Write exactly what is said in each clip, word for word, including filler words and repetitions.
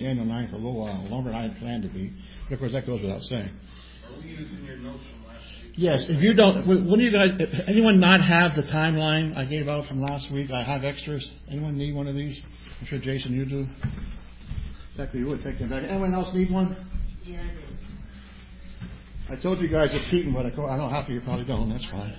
Daniel nine for a little while, longer than I had planned to be. But of course, that goes without saying. Are we using your notes from last week? Yes, if you don't, when you guys, if anyone not have the timeline I gave out from last week, I have extras. Anyone need one of these? I'm sure Jason, you do. In fact, you would take them back. Anyone else need one? Yeah, I do. I told you guys it's Keaton, but I don't have to. You probably don't. That's fine.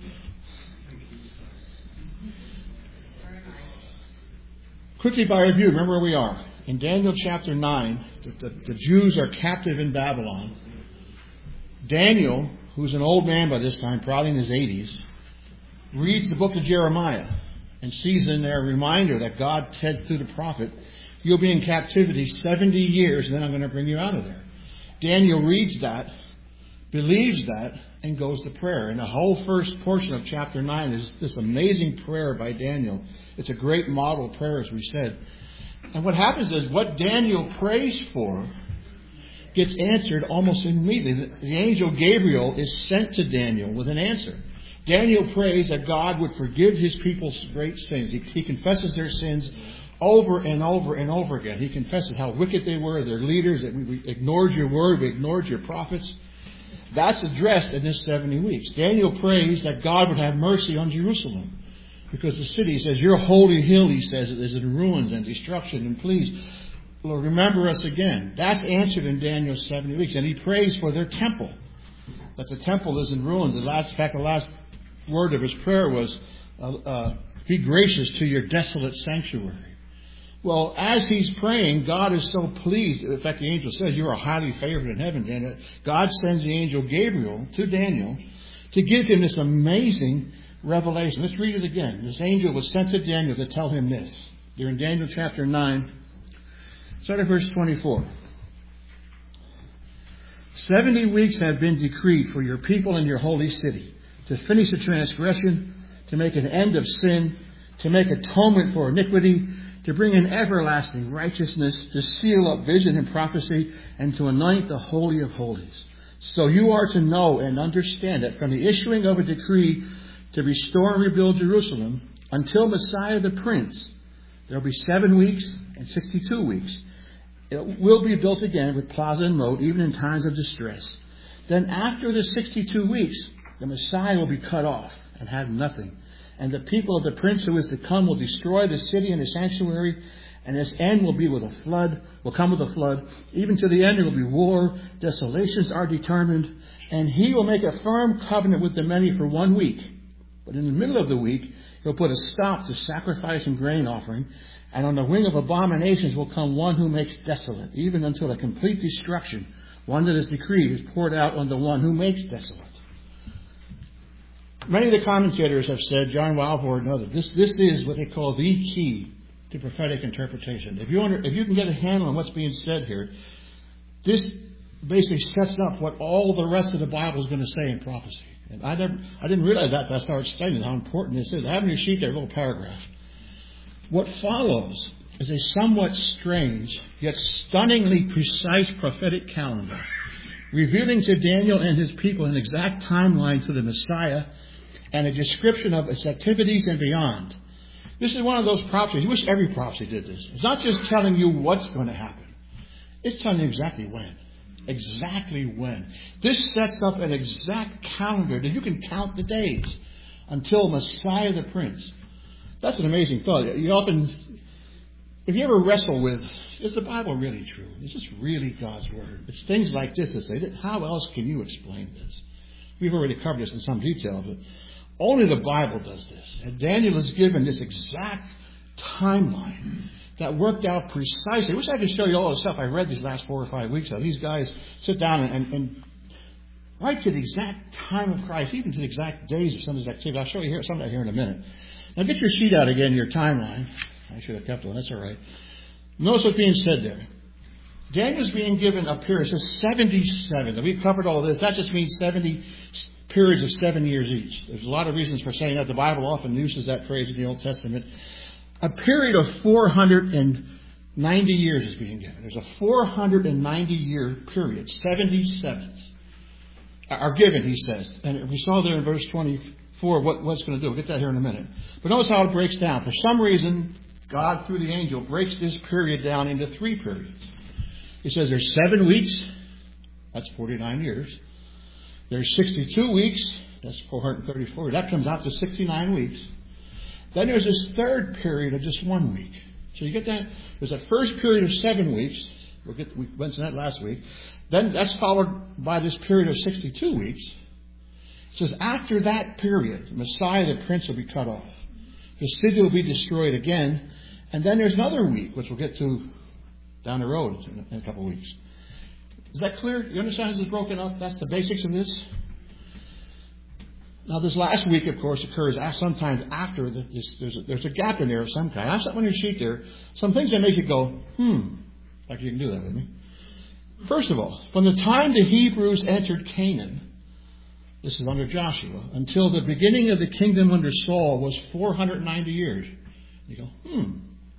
Quickly by review, remember where we are. In Daniel chapter nine, the, the, the Jews are captive in Babylon. Daniel, who's an old man by this time, probably in his eighties, reads the book of Jeremiah and sees in there a reminder that God said through the prophet, you'll be in captivity seventy years and then I'm going to bring you out of there. Daniel reads that, believes that, and goes to prayer. And the whole first portion of chapter nine is this amazing prayer by Daniel. It's a great model prayer, as we said. And what happens is what Daniel prays for gets answered almost immediately. The angel Gabriel is sent to Daniel with an answer. Daniel prays that God would forgive his people's great sins. He, he confesses their sins over and over and over again. He confesses how wicked they were, their leaders, that we, we ignored your word, we ignored your prophets. That's addressed in this seventy weeks. Daniel prays that God would have mercy on Jerusalem. Because the city, he says, your holy hill, he says, is in ruins and destruction. And please, Lord, remember us again. That's answered in Daniel's seventy weeks. And he prays for their temple. That the temple is in ruins. The last, in fact, the last word of his prayer was, uh, uh, be gracious to your desolate sanctuary. Well, as he's praying, God is so pleased. In fact, the angel says, you are highly favored in heaven, Daniel. God sends the angel Gabriel to Daniel to give him this amazing revelation. Let's read it again. This angel was sent to Daniel to tell him this. You're in Daniel chapter nine. Start at verse twenty-four. Seventy weeks have been decreed for your people in your holy city, to finish the transgression, to make an end of sin, to make atonement for iniquity, to bring in everlasting righteousness, to seal up vision and prophecy, and to anoint the Holy of Holies. So you are to know and understand that from the issuing of a decree to restore and rebuild Jerusalem until Messiah the Prince, there will be seven weeks and sixty-two weeks. It will be built again with plaza and moat, even in times of distress. Then after the sixty-two weeks, the Messiah will be cut off and have nothing. And the people of the prince who is to come will destroy the city and the sanctuary. And its end will be with a flood, will come with a flood. Even to the end there will be war. Desolations are determined. And he will make a firm covenant with the many for one week. But in the middle of the week, he'll put a stop to sacrifice and grain offering. And on the wing of abominations will come one who makes desolate, even until a complete destruction. One that is decreed is poured out on the one who makes desolate. Many of the commentators have said, John Walvoord and others, this, this is what they call the key to prophetic interpretation. If you, under, if you can get a handle on what's being said here, this basically sets up what all the rest of the Bible is going to say in prophecy. And I never, I didn't realize that until I started studying how important this is. I have in your sheet there a little paragraph. What follows is a somewhat strange, yet stunningly precise prophetic calendar, revealing to Daniel and his people an exact timeline to the Messiah and a description of its activities and beyond. This is one of those prophecies. I wish every prophecy did this. It's not just telling you what's going to happen. It's telling you exactly when. Exactly when. This sets up an exact calendar that you can count the days until Messiah the Prince. That's an amazing thought. You often, if you ever wrestle with, is the Bible really true? Is this really God's Word? It's things like this that say, how else can you explain this? We've already covered this in some detail, but only the Bible does this. And Daniel is given this exact timeline that worked out precisely. I wish I could show you all the stuff I read these last four or five weeks of. These guys sit down and, and, and right to the exact time of Christ, even to the exact days of some of these activities. I'll show you here, some of that here in a minute. Now get your sheet out again, your timeline. I should have kept one. That's all right. Notice what's being said there. Daniel's being given a period. It says seventy-seven. Now, we've covered all of this. That just means seventy periods of seven years each. There's a lot of reasons for saying that. The Bible often uses that phrase in the Old Testament. A period of four hundred ninety years is being given. There's a four hundred ninety year period. seventy-seven are given, he says. And we saw there in verse twenty-four what, what's going to do. We'll get that here in a minute. But notice how it breaks down. For some reason, God, through the angel, breaks this period down into three periods. He says there's seven weeks. That's forty-nine years. There's sixty-two weeks. That's four hundred thirty-four. That comes out to sixty-nine weeks. Then there's this third period of just one week. So you get that. There's a first period of seven weeks. We'll get, we went to that last week. Then that's followed by this period of sixty-two weeks. It says after that period, Messiah the Prince will be cut off. The city will be destroyed again. And then there's another week, which we'll get to down the road in a couple of weeks. Is that clear? You understand this is broken up? That's the basics of this. Now, this last week, of course, occurs sometimes after this. There's a, there's a gap in there of some kind. I have something on your sheet there. Some things that make you go, hmm. Like you can do that with me. First of all, from the time the Hebrews entered Canaan, this is under Joshua, until the beginning of the kingdom under Saul was four hundred ninety years. You go, hmm.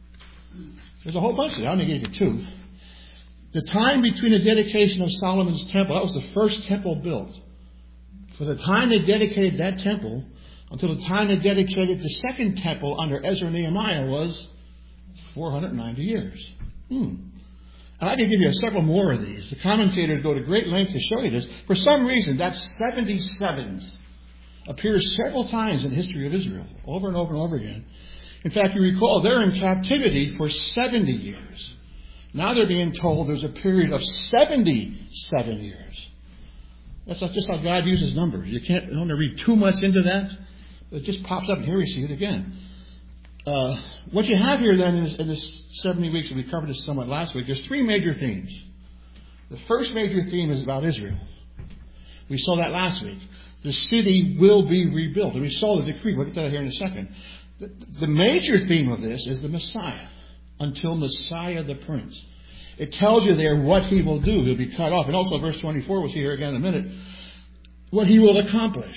There's a whole bunch of it. I only gave you two. The time between the dedication of Solomon's temple, that was the first temple built. For the time they dedicated that temple, until the time they dedicated the second temple under Ezra and Nehemiah was four hundred ninety years. Hmm. And I can give you several more of these. The commentators go to great lengths to show you this. For some reason, that seventy-sevens appears several times in the history of Israel, over and over and over again. In fact, you recall, they're in captivity for seventy years. Now they're being told there's a period of seventy-seven years. That's just how God uses numbers. You can't I don't want to read too much into that. It just pops up, and here we see it again. Uh, what you have here then is in this seventy weeks, and we covered this somewhat last week, there's three major themes. The first major theme is about Israel. We saw that last week. The city will be rebuilt. And we saw the decree. We'll get to that here in a second. The, the major theme of this is the Messiah. Until Messiah the Prince. It tells you there what he will do. He'll be cut off. And also verse twenty-four, we'll see here again in a minute, what he will accomplish.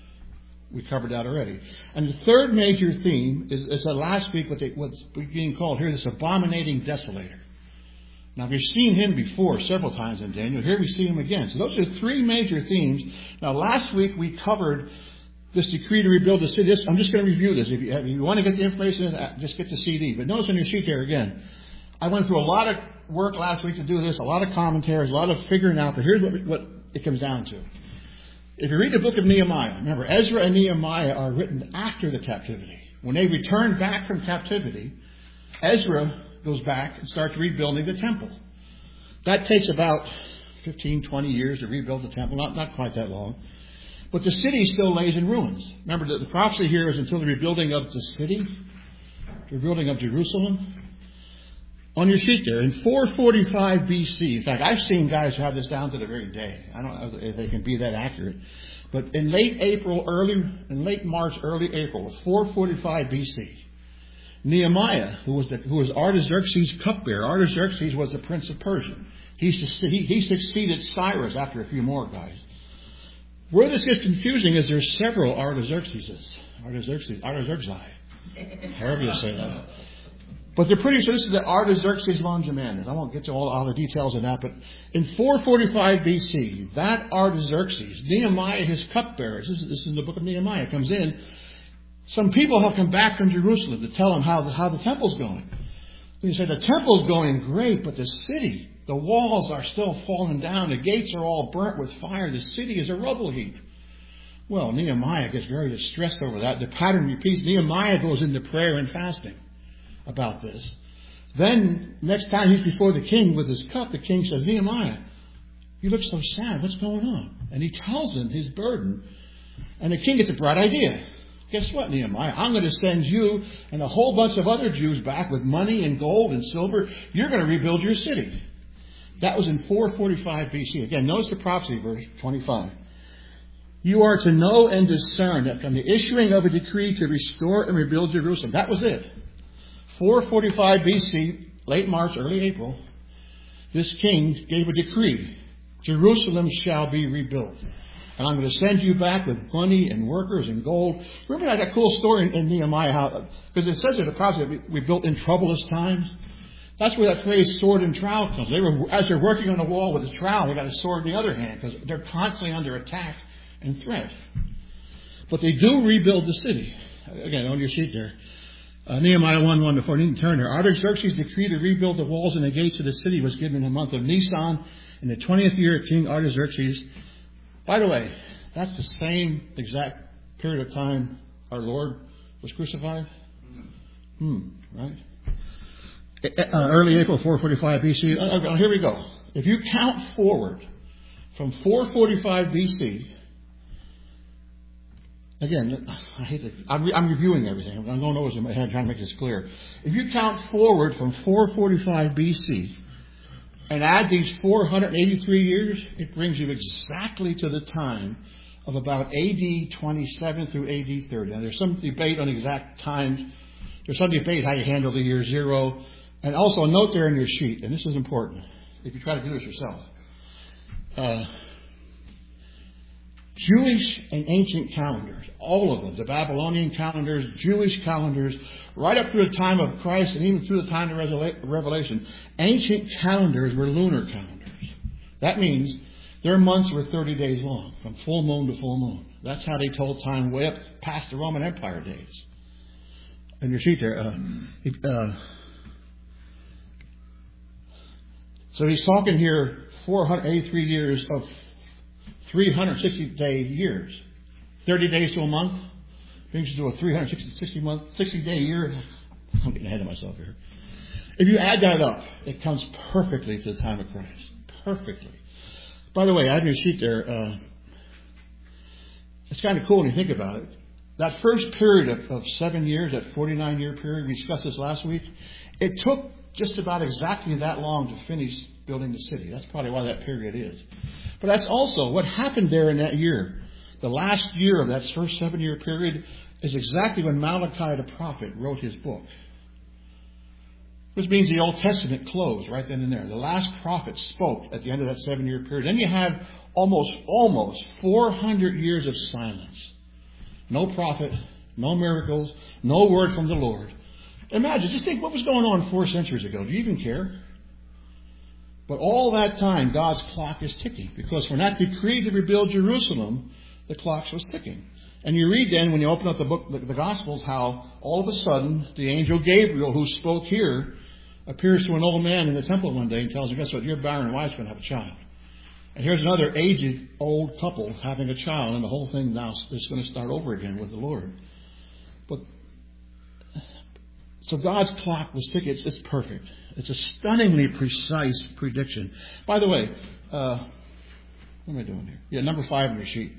We covered that already. And the third major theme is, is the last week what they, what's being called here this abominating desolator. Now we've seen him before several times in Daniel. Here we see him again. So those are three major themes. Now last week we covered this decree to rebuild the city. I'm just going to review this. If you, if you want to get the information, just get the C D. But notice on your sheet there again, I went through a lot of work last week to do this, a lot of commentaries, a lot of figuring out. But here's what, what it comes down to. If you read the book of Nehemiah, remember, Ezra and Nehemiah are written after the captivity. When they return back from captivity, Ezra goes back and starts rebuilding the temple. That takes about fifteen, twenty years to rebuild the temple, not, not quite that long. But the city still lays in ruins. Remember, the, the prophecy here is until the rebuilding of the city, the rebuilding of Jerusalem. On your sheet there, in four forty-five B C, in fact, I've seen guys who have this down to the very day. I don't know if they can be that accurate. But in late April, early, in late March, early April, four forty-five B C, Nehemiah, who was, the, who was Artaxerxes' cupbearer, Artaxerxes was the prince of Persia. He, he, he succeeded Cyrus after a few more guys. Where this gets confusing is there's several Artaxerxes. Artaxerxes, Artaxerxes, however you say that. But they're pretty sure this is the Artaxerxes Longimanus. I won't get to all, all the details of that, but in four forty-five B C, that Artaxerxes, Nehemiah, his cupbearers, this is, this is in the book of Nehemiah, comes in. Some people have come back from Jerusalem to tell him how the, how the temple's going. They say the temple's going great, but the city, the walls are still falling down. The gates are all burnt with fire. The city is a rubble heap. Well, Nehemiah gets very distressed over that. The pattern repeats. Nehemiah goes into prayer and fasting about this. Then, next time he's before the king with his cup, the king says, Nehemiah, you look so sad. What's going on? And he tells him his burden. And the king gets a bright idea. Guess what, Nehemiah? I'm going to send you and a whole bunch of other Jews back with money and gold and silver. You're going to rebuild your city. That was in four forty-five B C. Again, notice the prophecy, verse twenty-five. You are to know and discern that from the issuing of a decree to restore and rebuild Jerusalem. That was it. four forty-five B C, late March, early April, this king gave a decree. Jerusalem shall be rebuilt. And I'm going to send you back with money and workers and gold. Remember that cool story in, in Nehemiah, how, because it says in the prophecy that we, we built in troublous times. That's where that phrase sword and trowel comes. They were, as they're working on the wall with a trowel, they got a sword in the other hand because they're constantly under attack and threat. But they do rebuild the city. Again, on your sheet there. Uh, Nehemiah one, one to four. You need to turn there. Artaxerxes' decree to rebuild the walls and the gates of the city was given in the month of Nisan in the twentieth year of King Artaxerxes. By the way, that's the same exact period of time our Lord was crucified. Hmm, right? Uh, early April four forty-five B C. Uh, here we go. If you count forward from four forty-five B C, again, I hate to, I'm, re, I'm reviewing everything. I'm going over in my head trying to make this clear. If you count forward from four forty-five B C and add these four hundred eighty-three years, it brings you exactly to the time of about A D twenty-seven through A D thirty. Now, there's some debate on exact times. There's some debate how you handle the year zero. And also a note there in your sheet, and this is important if you try to do this yourself. Uh, Jewish and ancient calendars, all of them, the Babylonian calendars, Jewish calendars, right up through the time of Christ and even through the time of Revelation, ancient calendars were lunar calendars. That means their months were thirty days long, from full moon to full moon. That's how they told time way up past the Roman Empire days. In your sheet there, uh, uh, so he's talking here four hundred eighty-three years of three hundred sixty day years. thirty days to a month brings you to a three hundred sixty month, sixty day year. I'm getting ahead of myself here. If you add that up, it comes perfectly to the time of Christ. Perfectly. By the way, I have your sheet there. Uh, it's kind of cool when you think about it. That first period of, of seven years, that forty-nine year period, we discussed this last week, it took just about exactly that long to finish building the city. That's probably why that period is. But that's also what happened there in that year. The last year of that first seven year period is exactly when Malachi the prophet wrote his book. Which means the Old Testament closed right then and there. The last prophet spoke at the end of that seven year period. Then you have almost, almost four hundred years of silence. No prophet, no miracles, no word from the Lord. Imagine, just think what was going on four centuries ago. Do you even care? But all that time, God's clock is ticking. Because when that decree to rebuild Jerusalem, the clock was ticking. And you read then, when you open up the book, the, the Gospels, how all of a sudden, the angel Gabriel, who spoke here, appears to an old man in the temple one day and tells him, guess what, your barren wife's going to have a child. And here's another aged old couple having a child, and the whole thing now is going to start over again with the Lord. But so God's clock was ticking. It's, it's perfect. It's a stunningly precise prediction. By the way, uh, what am I doing here? Yeah, number five on your sheet.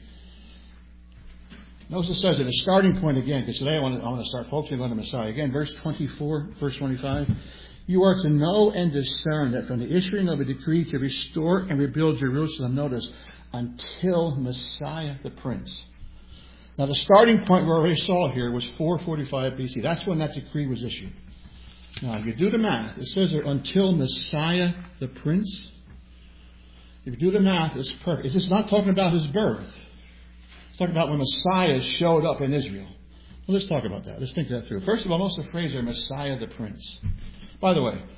Notice it says at a starting point again, because today I want to, I want to start focusing on the Messiah. Again, verse twenty-four, verse twenty-five. You are to know and discern that from the issuing of a decree to restore and rebuild Jerusalem, notice, until Messiah the Prince. Now the starting point we already saw here was four forty-five B C. That's when that decree was issued. Now if you do the math, it says there, until Messiah the Prince. If you do the math, it's perfect. It's just not talking about his birth. It's talking about when Messiah showed up in Israel. Well, let's talk about that. Let's think that through. First of all, notice the phrase there, Messiah the Prince. By the way,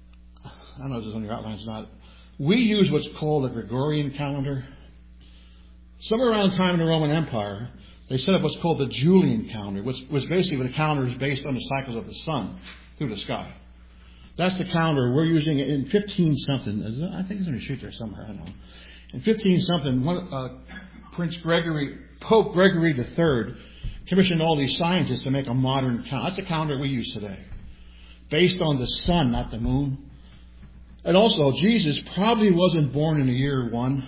I don't know if this is on your outlines or not. We use what's called the Gregorian calendar. Somewhere around the time in the Roman Empire, they set up what's called the Julian calendar, which was basically the calendar is based on the cycles of the sun through the sky. That's the calendar we're using in fifteen something. I think it's on your sheet there somewhere. I don't know. In fifteen something, one, uh, Prince Gregory, Pope Gregory the Third, commissioned all these scientists to make a modern calendar. That's the calendar we use today, based on the sun, not the moon. And also, Jesus probably wasn't born in the year one.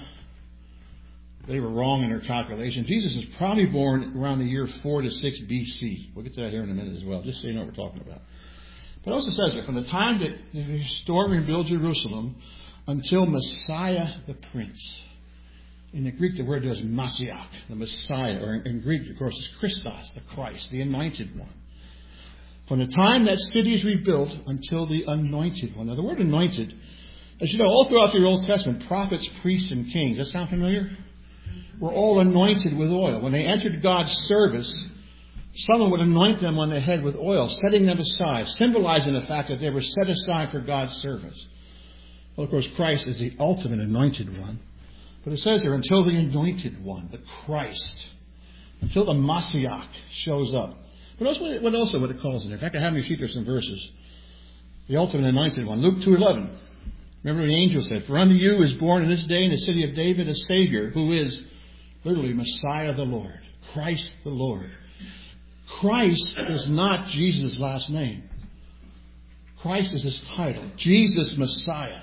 They were wrong in their calculation. Jesus is probably born around the year four to six B C. We'll get to that here in a minute as well, just so you know what we're talking about. But it also says here, from the time that they restore and rebuild Jerusalem until Messiah the Prince. In the Greek, the word is Messiah, the Messiah, or in Greek, of course, is Christos, the Christ, the anointed one. From the time that city is rebuilt until the anointed one. Now, the word anointed, as you know, all throughout the Old Testament, prophets, priests, and kings, does that sound familiar? Were all anointed with oil. When they entered God's service, someone would anoint them on the head with oil, setting them aside, symbolizing the fact that they were set aside for God's service. Well, of course, Christ is the ultimate anointed one. But it says here, until the anointed one, the Christ, until the Messiah shows up. But also, what also what it calls it. In fact, I have in your sheet, there's some verses. The ultimate anointed one, Luke two eleven. Remember the angel said, "For unto you is born in this day in the city of David a Savior, who is literally Messiah the Lord, Christ the Lord." Christ is not Jesus' last name. Christ is his title. Jesus Messiah.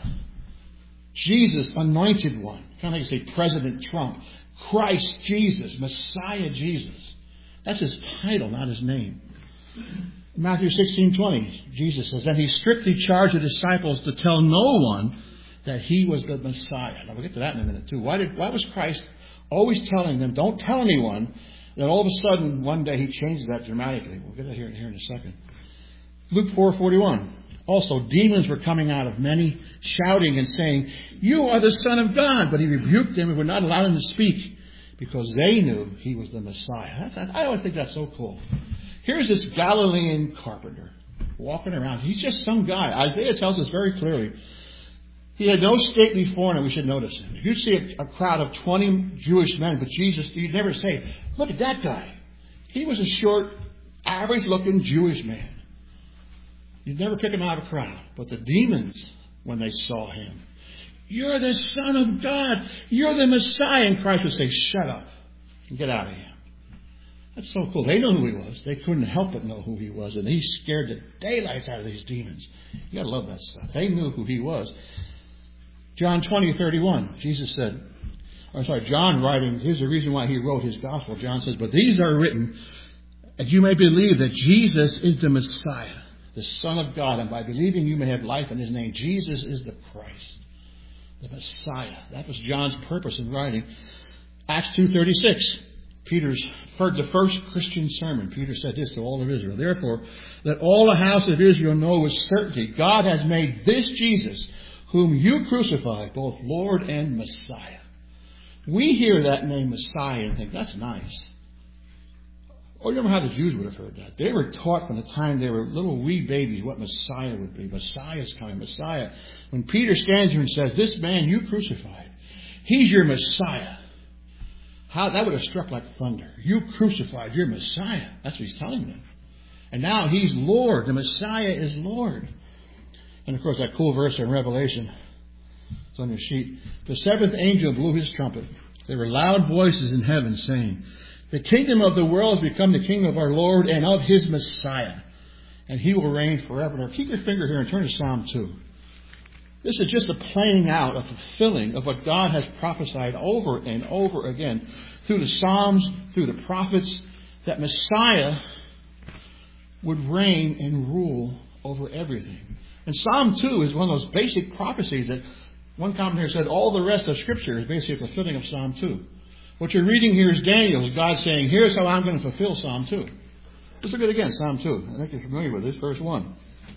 Jesus Anointed One. Kind of like you say President Trump. Christ Jesus. Messiah Jesus. That's his title, not his name. Matthew sixteen twenty, Jesus says, "And he strictly charged the disciples to tell no one that he was the Messiah." Now we'll get to that in a minute too. Why did why was Christ always telling them, don't tell anyone, that all of a sudden one day he changes that dramatically? We'll get that here, here in a second. Luke four forty-one. Also, demons were coming out of many, shouting and saying, "You are the Son of God." But he rebuked them and would not allow them to speak, because they knew he was the Messiah. That's, I always think that's so cool. Here's this Galilean carpenter walking around. He's just some guy. Isaiah tells us very clearly. He had no stately foreigner, we should notice. If you see a, a crowd of twenty Jewish men, but Jesus, you'd never say, "Look at that guy." He was a short, average-looking Jewish man. You'd never pick him out of a crowd. But the demons, when they saw him, "You're the Son of God. You're the Messiah." And Christ would say, "Shut up and get out of here." That's so cool. They know who he was. They couldn't help but know who he was. And he scared the daylights out of these demons. You got to love that stuff. They knew who he was. John twenty thirty-one, Jesus said, I'm sorry, John writing, here's the reason why he wrote his gospel. John says, "But these are written that you may believe that Jesus is the Messiah, the Son of God, and by believing you may have life in his name." Jesus is the Christ, the Messiah. That was John's purpose in writing. Acts two thirty-six. Peter's heard the first Christian sermon. Peter said this to all of Israel: "Therefore, let all the house of Israel know with certainty, God has made this Jesus, whom you crucified, both Lord and Messiah." We hear that name Messiah and think, that's nice. Or remember how the Jews would have heard that. They were taught from the time they were little wee babies what Messiah would be. Messiah's coming, Messiah. When Peter stands here and says, "This man you crucified, he's your Messiah." How that would have struck like thunder. You crucified your Messiah. That's what he's telling them. And now he's Lord. The Messiah is Lord. And of course that cool verse in Revelation, it's on your sheet. "The seventh angel blew his trumpet. There were loud voices in heaven saying, 'The kingdom of the world has become the kingdom of our Lord and of his Messiah, and he will reign forever.'" Now keep your finger here and turn to Psalm two. This is just a playing out, a fulfilling of what God has prophesied over and over again through the Psalms, through the prophets, that Messiah would reign and rule over everything. And Psalm two is one of those basic prophecies that one commentator said all the rest of Scripture is basically a fulfilling of Psalm two. What you're reading here is Daniel, God saying, "Here's how I'm going to fulfill Psalm two. Let's look at it again, Psalm two. I think you're familiar with this, verse one.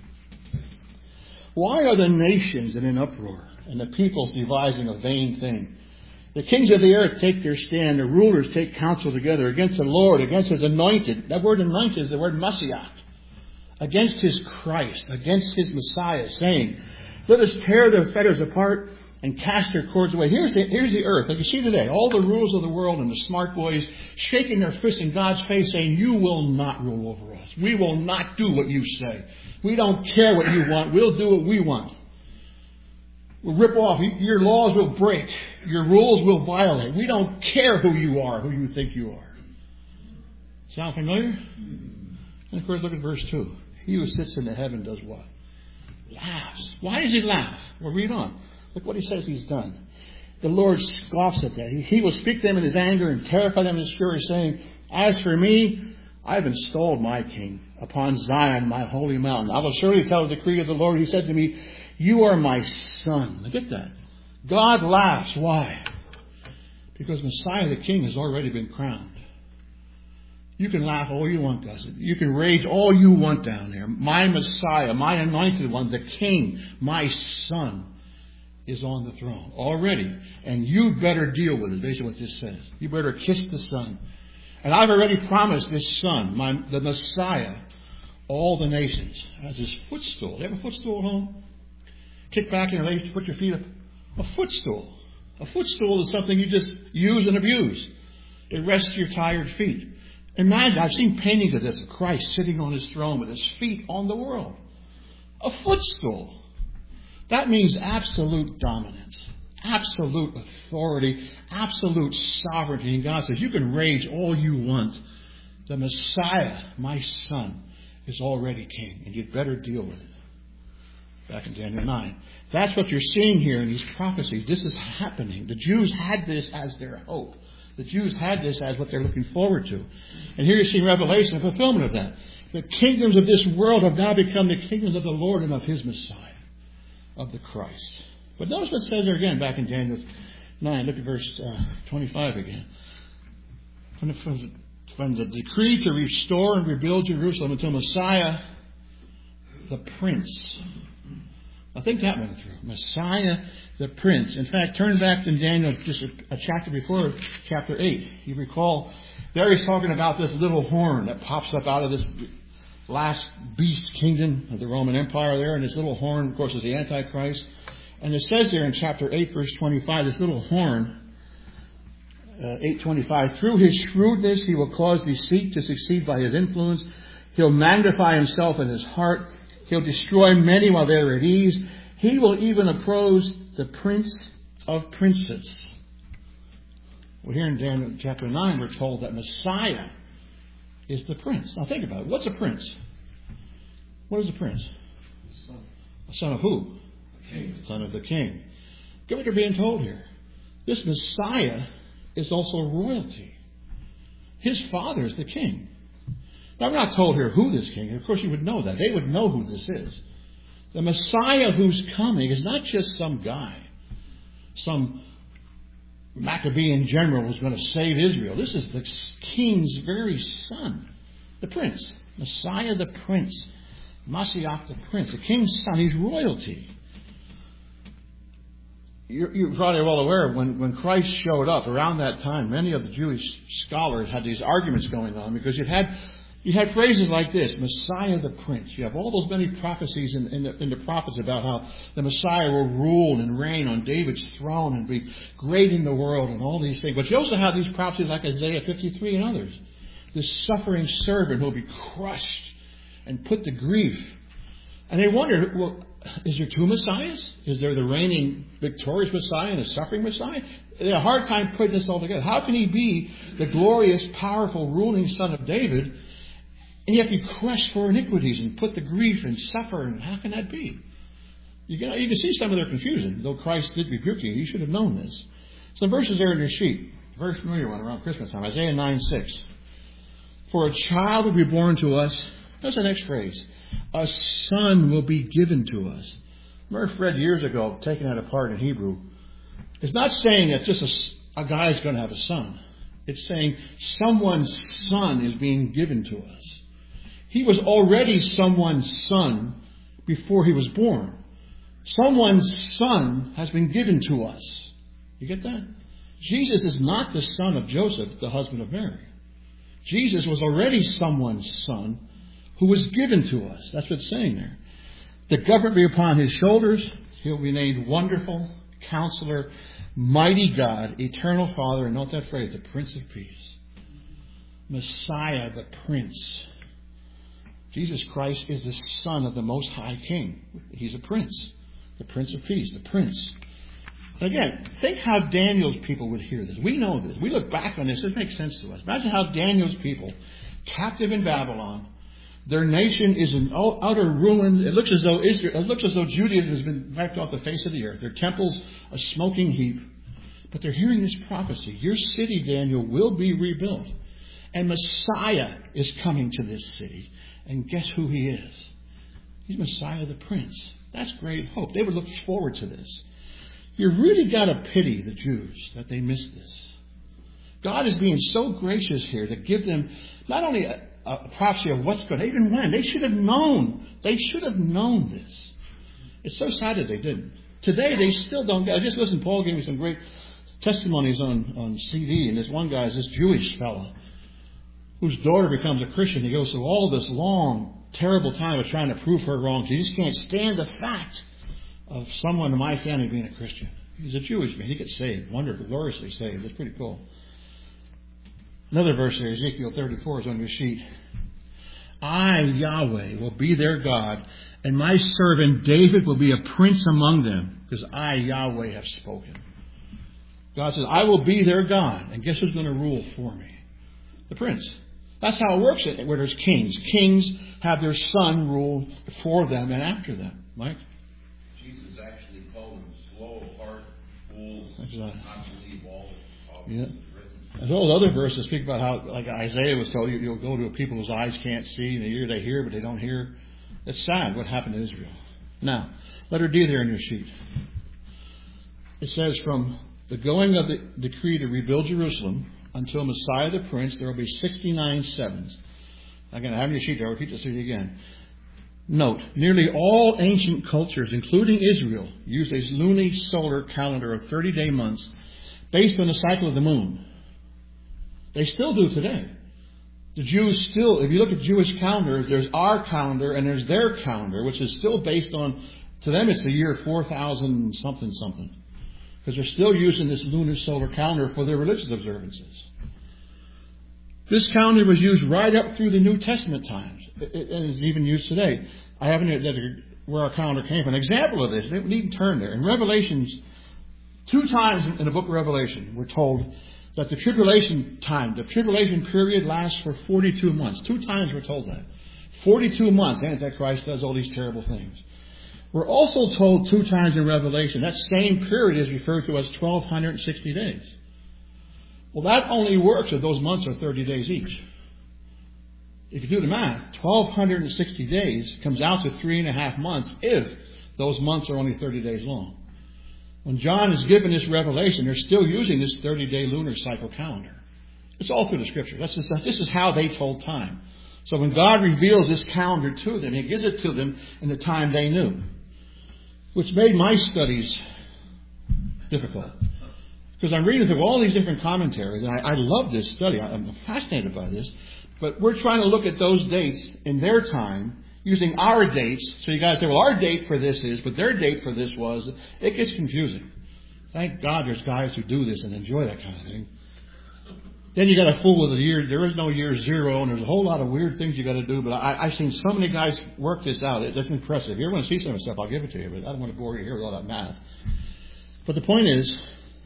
"Why are the nations in an uproar, and the peoples devising a vain thing? The kings of the earth take their stand, the rulers take counsel together against the Lord, against his anointed." That word anointed is the word Messiah. "Against his Christ, against his Messiah, saying, 'Let us tear their fetters apart and cast their cords away.'" Here's the, here's the earth, like you see today, all the rulers of the world and the smart boys shaking their fists in God's face saying, "You will not rule over us. We will not do what you say. We don't care what you want. We'll do what we want. We'll rip off. Your laws will break. Your rules will violate. We don't care who you are, who you think you are." Sound familiar? And of course, look at verse two. "He who sits in the heaven does what? Laughs." Why does he laugh? Well, read on. Look what he says he's done. "The Lord scoffs at that. He, he will speak to them in his anger and terrify them in his fury, saying, 'As for me, I have installed my king upon Zion, my holy mountain. I will surely tell the decree of the Lord. He said to me, you are my son.'" Look at that. God laughs. Why? Because Messiah the King has already been crowned. You can laugh all you want, guys. You can rage all you want down there. My Messiah, my anointed one, the King, my son, is on the throne already. And you better deal with it, basically what this says. You better kiss the Son. And I've already promised this Son, my, the Messiah, all the nations, as his footstool. You have a footstool at home? Kick back and lay, put your feet up. A footstool. A footstool is something you just use and abuse. It rests your tired feet. Imagine, I've seen paintings of this, of Christ sitting on his throne with his feet on the world. A footstool. That means absolute dominance, absolute authority, absolute sovereignty. And God says, you can rage all you want. The Messiah, my son, is already king, and you'd better deal with it. Back in Daniel nine. That's what you're seeing here in these prophecies. This is happening. The Jews had this as their hope. The Jews had this as what they're looking forward to. And here you see Revelation, a fulfillment of that. The kingdoms of this world have now become the kingdoms of the Lord and of his Messiah, of the Christ. But notice what it says there again back in Daniel nine. Look at verse uh, twenty-five again. From the, from, the, from the decree to restore and rebuild Jerusalem until Messiah, the Prince. I think that went through. Messiah, the Prince. In fact, turn back to Daniel just a, a chapter before, chapter eight. You recall, there he's talking about this little horn that pops up out of this last beast kingdom of the Roman Empire there. And this little horn, of course, is the Antichrist. And it says there in chapter eight, verse twenty-five, this little horn, uh, eight twenty-five, through his shrewdness he will cause deceit to succeed by his influence. He'll magnify himself in his heart. He'll destroy many while they're at ease. He will even oppose the Prince of Princes. Well, here in Daniel chapter nine, we're told that Messiah is the Prince. Now think about it. What's a prince? What is a prince? Son. A son of who? King. Son of the king. Get what you're being told here. This Messiah is also royalty. His father is the king. Now, we're not told here who this king is. Of course, you would know that. They would know who this is. The Messiah who's coming is not just some guy, some Maccabean general who's going to save Israel. This is the king's very son, the prince. Messiah the Prince. Mashiach the Prince. The king's son. He's royalty. You're, you're probably well aware when, when Christ showed up around that time, many of the Jewish scholars had these arguments going on because you had You had phrases like this, Messiah the Prince. You have all those many prophecies in, in, the, in the prophets about how the Messiah will rule and reign on David's throne and be great in the world and all these things. But you also have these prophecies like Isaiah fifty-three and others. This suffering servant who will be crushed and put to grief. And they wondered, well, is there two Messiahs? Is there the reigning victorious Messiah and the suffering Messiah? They had a hard time putting this all together. How can he be the glorious, powerful, ruling son of David and yet be crushed for iniquities and put to grief and suffer? And how can that be? You can, you can see some of their confusion. Though Christ did rebuke you, you should have known this. Some verses there in your sheet. A very familiar one around Christmas time. Isaiah nine six. For a child will be born to us. That's the next phrase. A son will be given to us. I remember Fred years ago taking that apart in Hebrew. It's not saying that just a, a guy is going to have a son. It's saying someone's son is being given to us. He was already someone's son before he was born. Someone's son has been given to us. You get that? Jesus is not the son of Joseph, the husband of Mary. Jesus was already someone's son who was given to us. That's what it's saying there. The government be upon his shoulders. He'll be named Wonderful, Counselor, Mighty God, Eternal Father, and note that phrase, the Prince of Peace. Messiah, the Prince. Jesus Christ is the Son of the Most High King. He's a Prince. The Prince of Peace, the Prince. Again, think how Daniel's people would hear this. We know this. We look back on this. It makes sense to us. Imagine how Daniel's people, captive in Babylon, their nation is in utter ruin. It looks as though Israel, it looks as though Judaism has been wiped off the face of the earth. Their temple's a smoking heap. But they're hearing this prophecy. Your city, Daniel, will be rebuilt. And Messiah is coming to this city. And guess who he is? He's Messiah the Prince. That's great hope. They would look forward to this. You really got to pity the Jews that they missed this. God is being so gracious here to give them not only a, a prophecy of what's going to, even when. They should have known. They should have known this. It's so sad that they didn't. Today, they still don't get it. I just listened, Paul gave me some great testimonies on, on C D. And this one guy is this Jewish fellow whose daughter becomes a Christian. He goes through all this long, terrible time of trying to prove her wrong. He just can't stand the fact of someone in my family being a Christian. He's a Jewish man. He gets saved. Wonderful, gloriously saved. It's pretty cool. Another verse here, Ezekiel thirty-four, is on your sheet. I, Yahweh, will be their God, and my servant David will be a prince among them, because I, Yahweh, have spoken. God says, I will be their God, and guess who's going to rule for me? The prince. That's how it works where there's kings. Kings have their son rule for them and after them. Mike? Jesus actually called them slow of heart, fools, Exactly. not believe all of Yeah. it is written. There's all the other verses speak about how, like Isaiah was told, you, you'll go to a people whose eyes can't see, and they hear, they hear, but they don't hear. It's sad what happened to Israel. Now, letter D there in your sheet. It says, from the going of the decree to rebuild Jerusalem until Messiah the Prince, there will be sixty-nine sevens. Again, I have your sheet there. I'll repeat this to you again. Note, nearly all ancient cultures, including Israel, use a lunisolar calendar of thirty-day months based on the cycle of the moon. They still do today. The Jews still, if you look at Jewish calendars, there's our calendar and there's their calendar, which is still based on, to them it's the year four thousand something something. Because they're still using this lunisolar calendar for their religious observances. This calendar was used right up through the New Testament times. It, it, and is even used today. I haven't heard where our calendar came from. An example of this, we needn't turn there. In Revelations, two times in the book of Revelation, we're told that the tribulation time, the tribulation period lasts for forty-two months. Two times we're told that. forty-two months, Antichrist does all these terrible things. We're also told two times in Revelation that same period is referred to as twelve sixty days. Well, that only works if those months are thirty days each. If you do the math, twelve sixty days comes out to three and a half months if those months are only thirty days long. When John is given this revelation, they're still using this thirty-day lunar cycle calendar. It's all through the Scripture. That's just, this is how they told time. So when God reveals this calendar to them, He gives it to them in the time they knew. Which made my studies difficult. Because I'm reading through all these different commentaries, and I, I love this study. I'm fascinated by this. But we're trying to look at those dates in their time, using our dates. So you guys say, well, our date for this is, but their date for this was. It gets confusing. Thank God there's guys who do this and enjoy that kind of thing. Then you got to fool with the year. There is no year zero, and there's a whole lot of weird things you got to do. But I, I've seen so many guys work this out. It's impressive. If you ever want to see some of the stuff, I'll give it to you. But I don't want to bore you here with all that math. But the point is,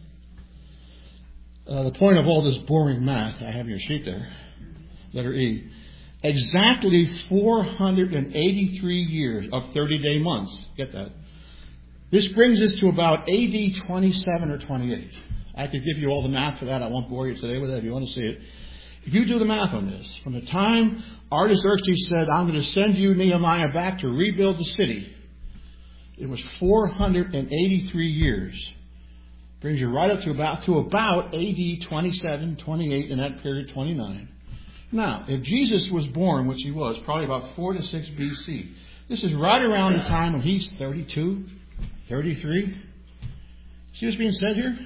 uh, the point of all this boring math, I have in your sheet there, letter E, exactly four hundred eighty-three years of thirty-day months. Get that? This brings us to about A D twenty-seven or twenty-eight. I could give you all the math for that. I won't bore you today with that if you want to see it. If you do the math on this, from the time Artaxerxes said, I'm going to send you, Nehemiah, back to rebuild the city, it was four hundred eighty-three years. Brings you right up to about, to about A D twenty-seven, twenty-eight, in that period, twenty-nine. Now, if Jesus was born, which He was, probably about four to six B C, this is right around the time when He's thirty-two, thirty-three. See what's being said here?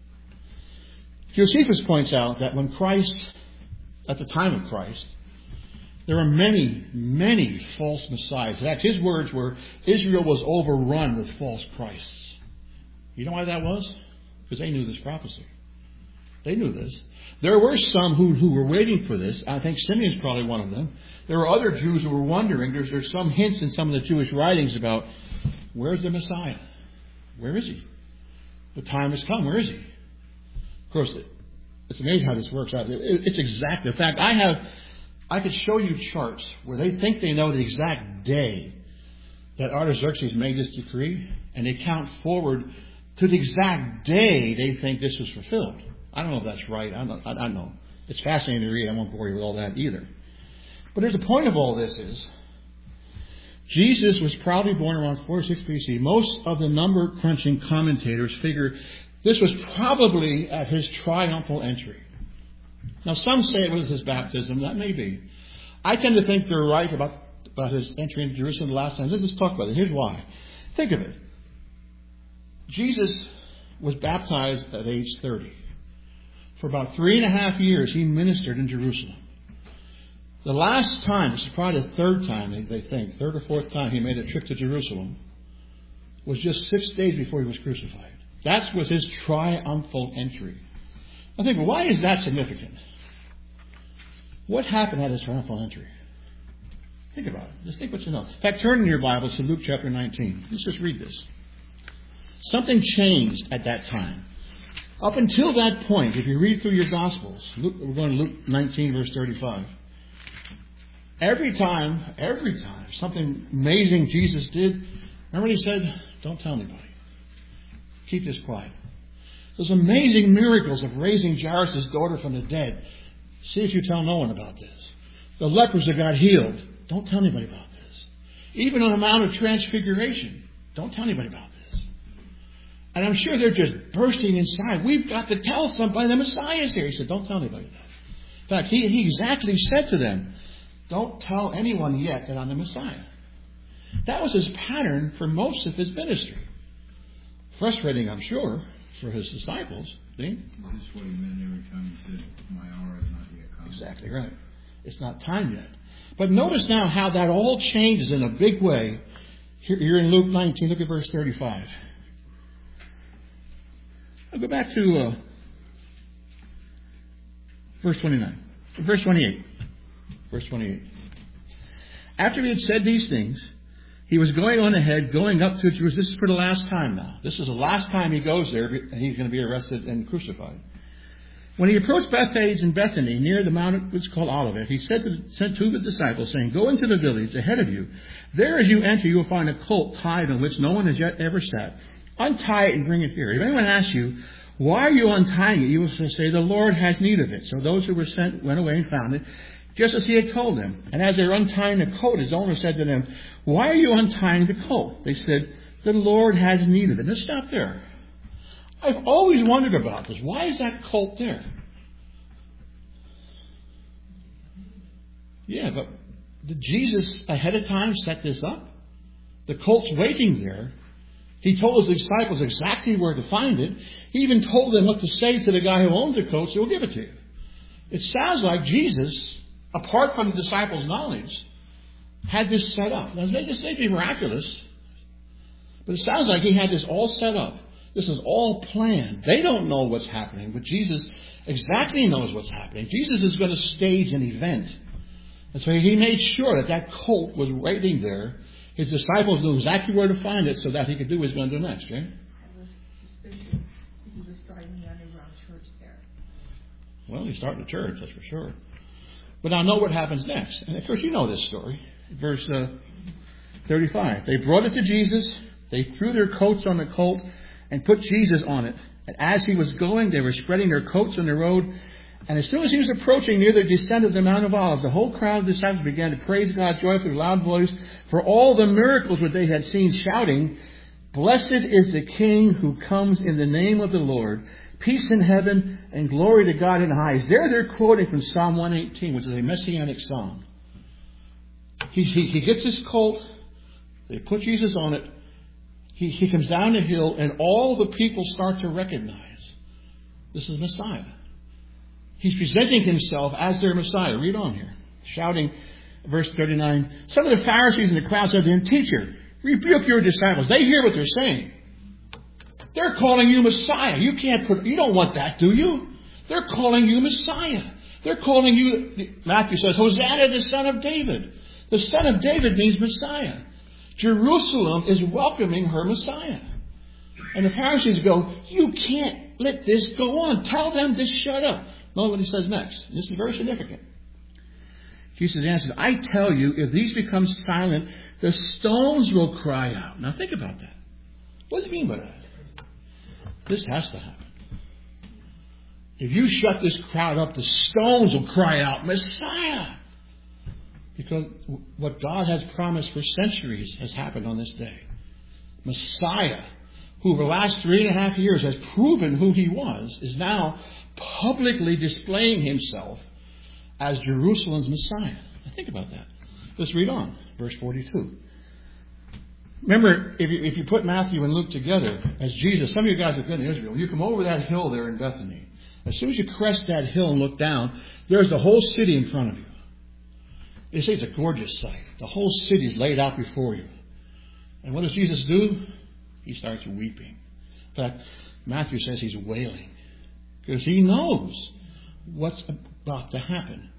Josephus points out that when Christ, at the time of Christ, there were many, many false messiahs. In fact, his words were, Israel was overrun with false Christs. You know why that was? Because they knew this prophecy. They knew this. There were some who, who were waiting for this. I think Simeon's probably one of them. There were other Jews who were wondering. There's, there's some hints in some of the Jewish writings about, where's the Messiah? Where is He? The time has come. Where is He? Of course, it, it's amazing how this works out. It, it, it's exact. In fact, I have, I could show you charts where they think they know the exact day that Artaxerxes made this decree, and they count forward to the exact day they think this was fulfilled. I don't know if that's right. I don't, I don't know. It's fascinating to read. I won't bore you with all that either. But there's the point of all this is, Jesus was probably born around forty-six B C. Most of the number crunching commentators figure this was probably at His triumphal entry. Now, some say it was His baptism. That may be. I tend to think they're right about, about His entry into Jerusalem the last time. Let's just talk about it. Here's why. Think of it. Jesus was baptized at age thirty. For about three and a half years, He ministered in Jerusalem. The last time, this is probably the third time, they think, third or fourth time He made a trip to Jerusalem, was just six days before He was crucified. That was His triumphal entry. I think, well, why is that significant? What happened at his triumphal entry? Think about it. Just think what you know. In fact, turn in your Bibles to Luke chapter nineteen. Let's just read this. Something changed at that time. Up until that point, if you read through your Gospels, Luke, we're going to Luke nineteen, verse thirty-five. Every time, every time, something amazing Jesus did, remember what he said? Don't tell anybody. Keep this quiet. Those amazing miracles of raising Jairus' daughter from the dead. See if you tell no one about this. The lepers that got healed. Don't tell anybody about this. Even on the Mount of Transfiguration. Don't tell anybody about this. And I'm sure they're just bursting inside. We've got to tell somebody the Messiah is here. He said, don't tell anybody that. In fact, he, he exactly said to them, don't tell anyone yet that I'm the Messiah. That was his pattern for most of his ministry. Frustrating, I'm sure, for his disciples. See? This is what he meant every time he said, my hour has not yet come. Exactly right. It's not time yet. But notice now how that all changes in a big way. Here, here in Luke nineteen, look at verse thirty-five. I'll go back to uh, verse twenty-nine. Verse twenty-eight. Verse twenty-eight. After he had said these things, he was going on ahead, going up to Jerusalem. This is for the last time now. This is the last time he goes there, and he's going to be arrested and crucified. When he approached Bethphage and Bethany, near the mount which is called Olivet, he said to, sent two of his disciples, saying, go into the village ahead of you. There as you enter, you will find a colt tied on which no one has yet ever sat. Untie it and bring it here. If anyone asks you, why are you untying it? You will say, the Lord has need of it. So those who were sent went away and found it, just as he had told them. And as they were untying the colt, his owner said to them, why are you untying the colt? They said, the Lord has need of it. Let's stop there. I've always wondered about this. Why is that colt there? Yeah, but did Jesus ahead of time set this up? The colt's waiting there. He told his disciples exactly where to find it. He even told them what to say to the guy who owns the colt, so he'll give it to you. It sounds like Jesus, apart from the disciples' knowledge, had this set up. Now, this may be miraculous, but it sounds like he had this all set up. This is all planned. They don't know what's happening, but Jesus exactly knows what's happening. Jesus is going to stage an event. And so he made sure that that colt was waiting there. His disciples knew exactly where to find it so that he could do what he's going to do next, right? I was suspicious he was starting the underground church there. Well, he's starting a church, that's for sure. But now know what happens next. And of course you know this story. Verse uh, thirty-five. They brought it to Jesus. They threw their coats on the colt and put Jesus on it. And as he was going, they were spreading their coats on the road. And as soon as he was approaching near the descent of the Mount of Olives, the whole crowd of disciples began to praise God joyfully with a loud voice for all the miracles which they had seen, shouting, blessed is the King who comes in the name of the Lord. Peace in heaven and glory to God in the highest. There they're quoting from Psalm one eighteen, which is a messianic psalm. He, he, he gets his colt. They put Jesus on it. He, he comes down the hill, and all the people start to recognize this is Messiah. He's presenting himself as their Messiah. Read on here. Shouting, verse thirty-nine. Some of the Pharisees in the crowd said to him, teacher, rebuke your disciples. They hear what they're saying. They're calling you Messiah. You can't put, you don't want that, do you? They're calling you Messiah. They're calling you, Matthew says, Hosanna, the son of David. The son of David means Messiah. Jerusalem is welcoming her Messiah. And the Pharisees go, you can't let this go on. Tell them to shut up. Note what he says next. This is very significant. Jesus answered, I tell you, if these become silent, the stones will cry out. Now think about that. What does he mean by that? This has to happen. If you shut this crowd up, the stones will cry out, Messiah! Because what God has promised for centuries has happened on this day. Messiah, who over the last three and a half years has proven who he was, is now publicly displaying himself as Jerusalem's Messiah. Now think about that. Let's read on. Verse forty-two. Remember, if you, if you put Matthew and Luke together as Jesus, some of you guys have been in Israel, you come over that hill there in Bethany. As soon as you crest that hill and look down, there's the whole city in front of you. They say it's a gorgeous sight. The whole city is laid out before you. And what does Jesus do? He starts weeping. In fact, Matthew says he's wailing. Because he knows what's about to happen.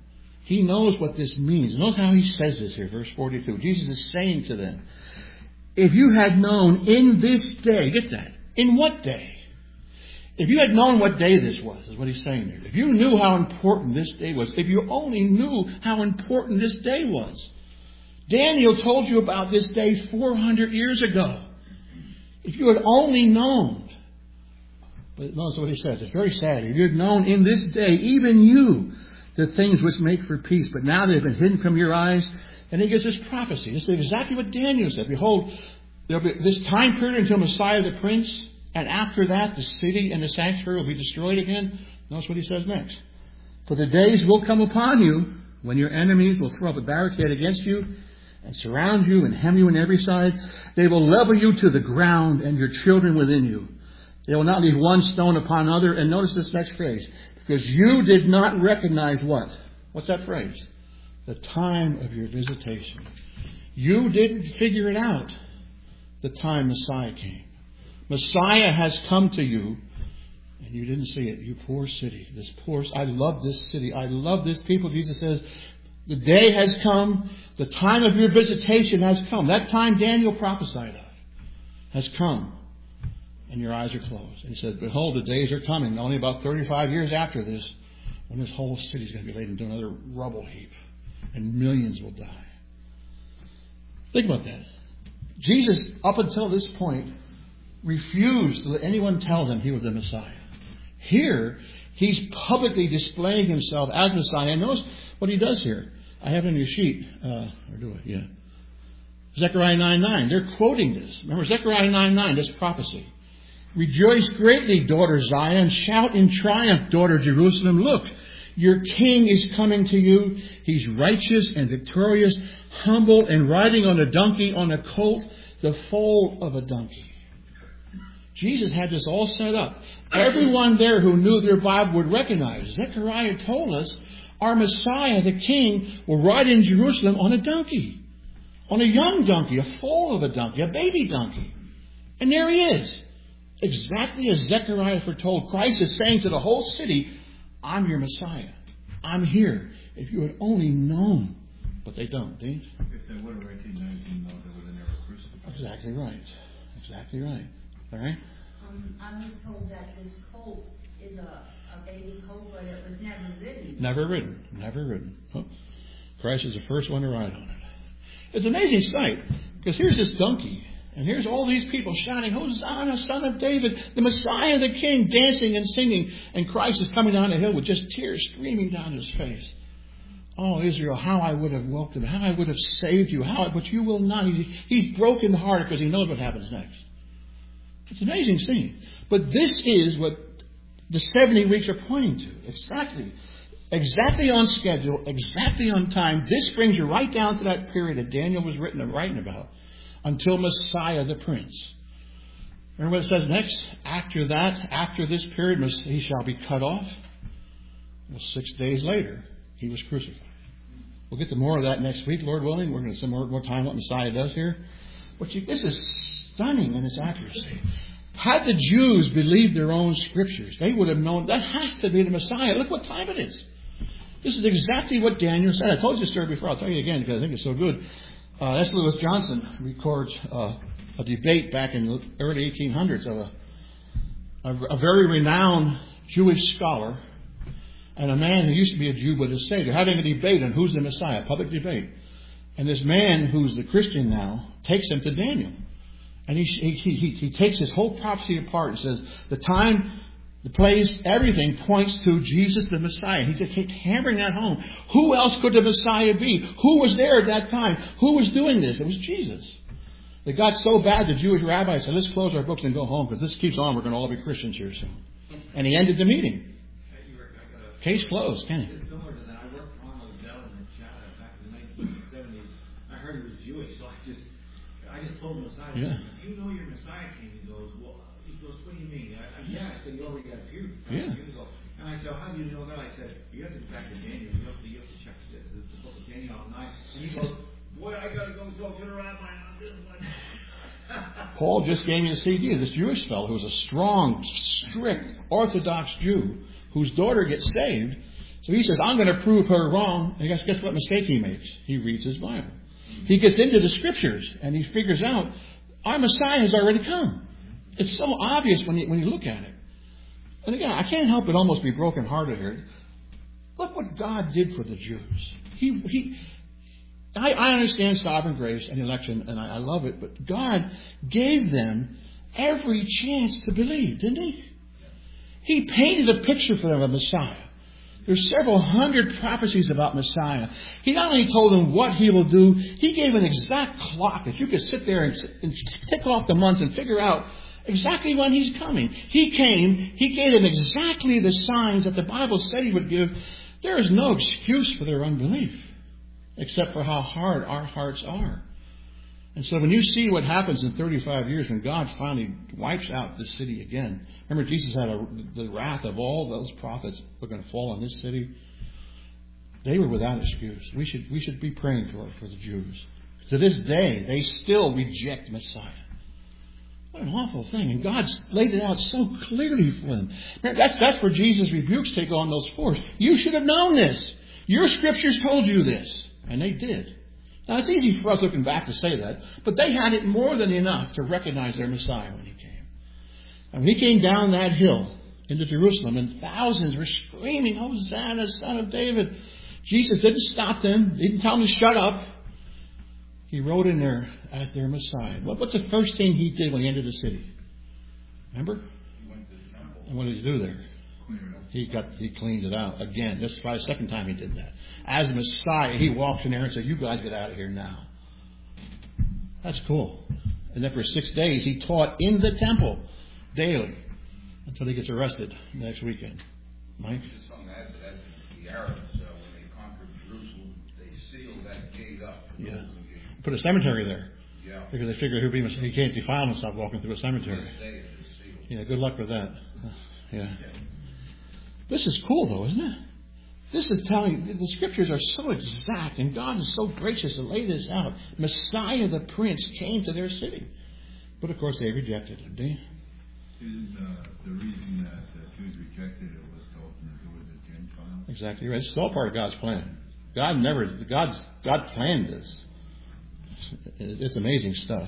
He knows what this means. Note how he says this here, verse forty-two. Jesus is saying to them, if you had known in this day, get that, in what day? If you had known what day this was, is what he's saying there. If you knew how important this day was, if you only knew how important this day was. Daniel told you about this day four hundred years ago. If you had only known. But notice what he says. It's very sad. If you had known in this day, even you, the things which make for peace, but now they've been hidden from your eyes. And he gives this prophecy. This is exactly what Daniel said. Behold, there will be this time period until Messiah the Prince, and after that the city and the sanctuary will be destroyed again. Notice what he says next. For the days will come upon you when your enemies will throw up a barricade against you and surround you and hem you on every side. They will level you to the ground and your children within you. They will not leave one stone upon another. And notice this next phrase. Because you did not recognize what? What's that phrase? The time of your visitation. You didn't figure it out the time Messiah came. Messiah has come to you and you didn't see it. You poor city. This poor, I love this city. I love this people. Jesus says, the day has come. The time of your visitation has come. That time Daniel prophesied of has come. And your eyes are closed. And he said, behold, the days are coming. Only about thirty-five years after this, when this whole city is going to be laid into another rubble heap. And millions will die. Think about that. Jesus, up until this point, refused to let anyone tell them he was the Messiah. Here, he's publicly displaying himself as Messiah. And notice what he does here. I have it on your sheet. Uh, or do it? Yeah. Zechariah nine nine. They're quoting this. Remember, Zechariah nine nine, this prophecy. Rejoice greatly, daughter Zion. Shout in triumph, daughter Jerusalem. Look, your king is coming to you. He's righteous and victorious, humble and riding on a donkey, on a colt, the foal of a donkey. Jesus had this all set up. Everyone there who knew their Bible would recognize. Zechariah told us our Messiah, the King, will ride in Jerusalem on a donkey. On a young donkey, a foal of a donkey, a baby donkey. And there he is. Exactly as Zechariah foretold. Christ is saying to the whole city, I'm your Messiah. I'm here. If you had only known. But they don't, do you? If they would have recognized him, though, they would have never crucified him. Exactly right. Exactly right. All right? Um, I'm told that this colt is a, a baby colt, but it was never ridden. Never ridden. Never ridden. Oh. Christ is the first one to ride on it. It's an amazing sight. Because here's this donkey. And here's all these people shouting, Hosanna, Son of David, the Messiah, the King, dancing and singing. And Christ is coming down the hill with just tears streaming down his face. Oh, Israel, how I would have welcomed, how I would have saved you, how, but you will not. He, he's broken hearted because he knows what happens next. It's an amazing scene. But this is what the seventy weeks are pointing to. Exactly. Exactly on schedule, exactly on time. This brings you right down to that period that Daniel was written and writing about. Until Messiah the Prince. Remember what it says next? After that, after this period, he shall be cut off. Well, six days later, he was crucified. We'll get to more of that next week, Lord willing. We're going to spend more, more time what Messiah does here. But you, this is stunning in its accuracy. Had the Jews believed their own scriptures, they would have known that has to be the Messiah. Look what time it is. This is exactly what Daniel said. I told you the story before. I'll tell you again because I think it's so good. Uh, S. Lewis Johnson records uh, a debate back in the early eighteen hundreds of a, a, a very renowned Jewish scholar and a man who used to be a Jew but is saved. They're having a debate on who's the Messiah, a public debate. And this man, who's the Christian now, takes him to Daniel. And he, he, he, he takes his whole prophecy apart and says, the time, the place, everything points to Jesus the Messiah. He just keeps hammering that home. Who else could the Messiah be? Who was there at that time? Who was doing this? It was Jesus. It got so bad the Jewish rabbi said, let's close our books and go home because this keeps on. We're going to all be Christians here soon. And he ended the meeting. Case closed, Kenny. It's similar to that. I worked for Ronald Dell in the chat back in the nineteen seventies. I heard he was Jewish, so I just I just pulled him aside. Yeah. You know your Messiah came. He goes, well, he goes, what do you mean? I, I, yeah, I said, you already got a few. Yeah. And I said, well, how do you know that? I said, you have to go back to Daniel. You have to, you have to check the, the, the book of Daniel all night. And he goes, boy, I got to go talk to the rabbi on this one. Paul just gave me a C D of this Jewish fellow who was a strong, strict, Orthodox Jew whose daughter gets saved, So he says, I'm going to prove her wrong. And guess, guess what mistake he makes? He reads his Bible. He gets into the Scriptures and he figures out our Messiah has already come. It's so obvious when you, when you look at it. And again, I can't help but almost be brokenhearted here. Look what God did for the Jews. He, he, I, I understand sovereign grace and election, and I, I love it, but God gave them every chance to believe, didn't He? He painted a picture for them of Messiah. There's several hundred prophecies about Messiah. He not only told them what He will do, He gave an exact clock that you could sit there and, and tick off the months and figure out exactly when He's coming. He came, He gave them exactly the signs that the Bible said He would give. There is no excuse for their unbelief, except for how hard our hearts are. And so when you see what happens in thirty-five years when God finally wipes out this city again. Remember, Jesus had a, the wrath of all those prophets were going to fall on this city. They were without excuse. We should we should be praying for for the Jews. To this day, they still reject Messiah. What an awful thing. And God's laid it out so clearly for them. That's, that's where Jesus' rebukes take on those force. You should have known this. Your Scriptures told you this. And they did. Now, it's easy for us looking back to say that, but they had it more than enough to recognize their Messiah when He came. And when He came down that hill into Jerusalem, and thousands were screaming, Hosanna, Son of David. Jesus didn't stop them. He didn't tell them to shut up. He rode in there at their Messiah. What's the first thing He did when He entered the city? Remember? He went to the temple. And what did He do there? Clear it up. He got he cleaned it out again. This is probably the second time He did that. As Messiah, He walks in there and says, you guys get out of here now. That's cool. And then for six days He taught in the temple daily until He gets arrested next weekend. Mike? Just something to add to that. The Arabs, uh, when they conquered Jerusalem, they sealed that gate up. Yeah. Put a cemetery there. Yeah. Because they figured he'd be, he can't defile himself walking through a cemetery. This day it is sealed. Yeah, good luck with that. Yeah. This is cool, though, isn't it? This is telling, the Scriptures are so exact, and God is so gracious to lay this out. Messiah the Prince came to their city. But, of course, they rejected Him, didn't they? Isn't uh, the reason that the Jews rejected it was to open the door to the Gentiles? Exactly right. It's all part of God's plan. God never, God's, God planned this. It's amazing stuff.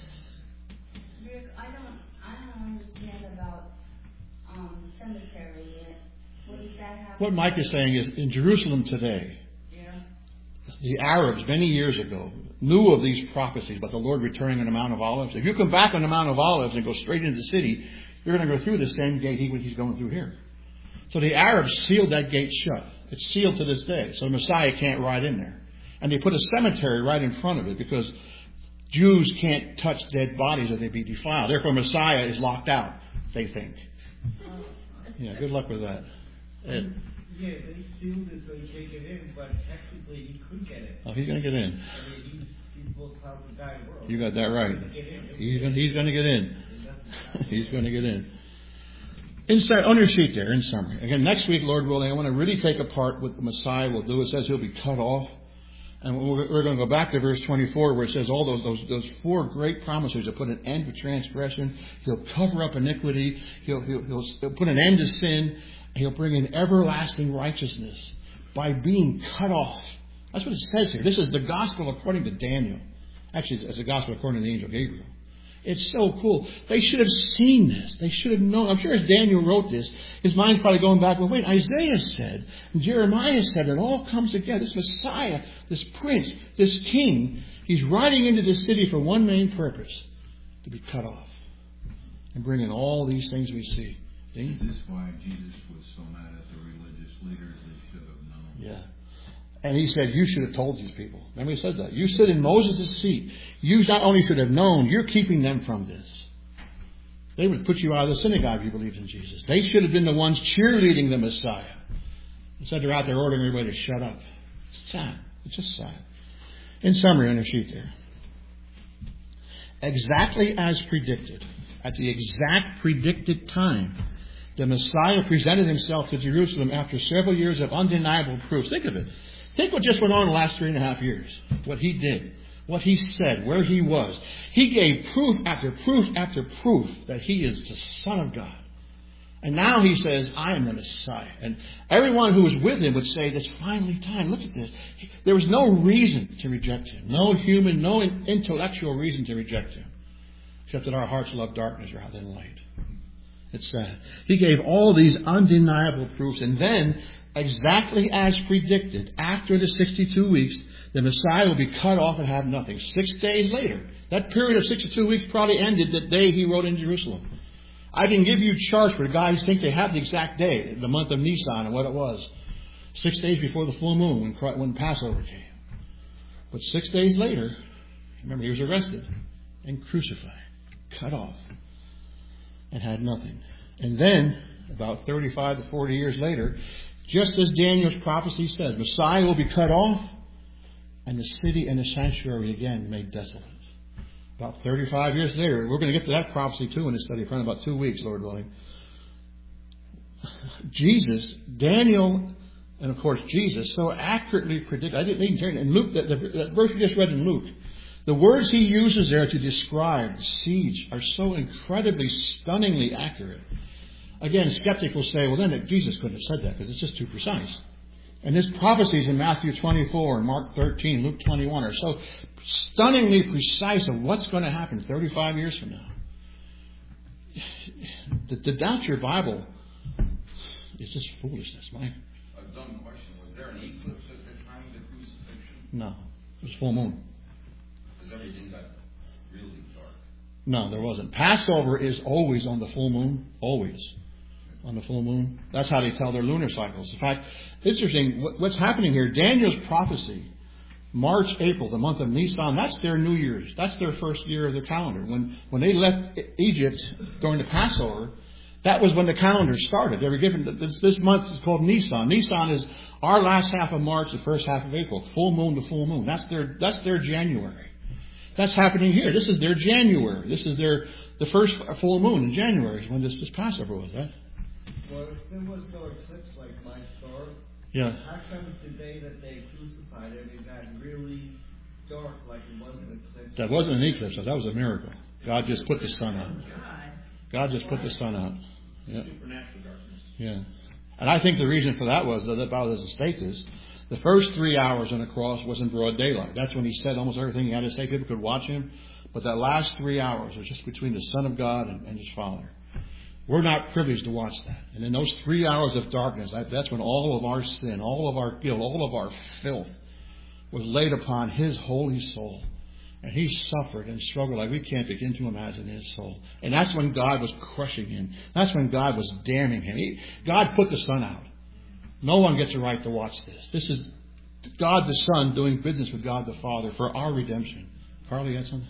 Rick, I don't, I don't understand about um, cemetery yet. What does that have? What Mike is saying is, in Jerusalem today, Yeah. the Arabs many years ago knew of these prophecies about the Lord returning on the Mount of Olives. If you come back on the Mount of Olives and go straight into the city, you're going to go through the same gate he, he's going through here. So the Arabs sealed that gate shut. It's sealed to this day. So the Messiah can't ride in there. And they put a cemetery right in front of it because Jews can't touch dead bodies or they'd be defiled. Therefore, Messiah is locked out, they think. Yeah, good luck with that. Ed. Yeah, they sealed it so he can't get in, but technically he could get in. Oh, he's going to get in. I mean, he's, he's the most powerful guy in the world. You got that right. He's going, he's going to get in. He's going to get in. Inside, on your sheet there, in summary. Again, next week, Lord willing, I want to really take apart what the Messiah will do. It says He'll be cut off. And we're going to go back to verse twenty-four where it says all those, those, those four great promises. He'll put an end to transgression. He'll cover up iniquity. He'll, he'll, he'll put an end to sin. And He'll bring in everlasting righteousness by being cut off. That's what it says here. This is the gospel according to Daniel. Actually, it's the gospel according to the angel Gabriel. It's so cool. They should have seen this. They should have known. I'm sure as Daniel wrote this, his mind's probably going back, well, wait, Isaiah said, and Jeremiah said, it all comes together. This Messiah, this Prince, this King, He's riding into this city for one main purpose, to be cut off and bring in all these things we see. See? This is why Jesus was so mad at the religious leaders. They should have known. Yeah. And He said, you should have told these people. Remember He says that. You sit in Moses' seat. You not only should have known, you're keeping them from this. They would put you out of the synagogue if you believed in Jesus. They should have been the ones cheerleading the Messiah. Instead they're out there ordering everybody to shut up. It's sad. It's just sad. In summary on your sheet there. Exactly as predicted, at the exact predicted time, the Messiah presented Himself to Jerusalem after several years of undeniable proofs. Think of it. Think what just went on in the last three and a half years. What He did. What He said. Where He was. He gave proof after proof after proof that He is the Son of God. And now he says, I am the Messiah. And everyone who was with him would say, it's finally time. Look at this. There was no reason to reject him. No human, no intellectual reason to reject him. Except that our hearts love darkness rather than light. It's sad. He gave all these undeniable proofs. And then, exactly as predicted, after the sixty-two weeks, the Messiah will be cut off and have nothing. Six days later. That period of sixty-two weeks probably ended the day he rode in Jerusalem. I can give you charts for the guys who think they have the exact day, the month of Nisan and what it was. Six days before the full moon when, when Passover came. But six days later, remember, he was arrested and crucified, cut off, and had nothing. And then, about thirty-five to forty years later, just as Daniel's prophecy says, Messiah will be cut off, and the city and the sanctuary again made desolate. About thirty-five years later, we're going to get to that prophecy too in this study for about two weeks, Lord willing. Jesus, Daniel, and of course Jesus, so accurately predicted. I didn't even turn in Luke, that, that verse we just read in Luke. The words he uses there to describe the siege are so incredibly, stunningly accurate. Again, skeptics will say, well, then Jesus couldn't have said that because it's just too precise. And his prophecies in Matthew twenty-four and Mark thirteen, Luke twenty-one are so stunningly precise of what's going to happen thirty-five years from now. To, to doubt your Bible is just foolishness, Mike. A dumb question. Was there an eclipse at the time of the crucifixion? No. It was full moon. Because everything got really dark. No, there wasn't. Passover is always on the full moon. Always. On the full moon. That's how they tell their lunar cycles. In fact, interesting, what's happening here, Daniel's prophecy, March, April, the month of Nisan, that's their New Year's. That's their first year of their calendar. When when they left Egypt during the Passover, that was when the calendar started. They were given, this, this month is called Nisan. Nisan is our last half of March, the first half of April. Full moon to full moon. That's their, that's their January. That's happening here. This is their January. This is their, the first full moon in January is when this, this Passover was, right? Well, if there was no eclipse like my star, Yeah. how come the day that they crucified him, it got really dark like it was an eclipse? That wasn't an eclipse. That was a miracle. God just put the sun out. God just put the sun out. Yeah. Supernatural darkness. Yeah. And I think the reason for that was that about as a state is the first three hours on the cross was in broad daylight. That's when he said almost everything he had to say. People could watch him. But that last three hours was just between the Son of God and, and his Father. We're not privileged to watch that. And in those three hours of darkness, that's when all of our sin, all of our guilt, all of our filth was laid upon his holy soul. And he suffered and struggled like we can't begin to imagine his soul. And that's when God was crushing him. That's when God was damning him. He, God put the sun out. No one gets a right to watch this. This is God the Son doing business with God the Father for our redemption. Carly, you had something?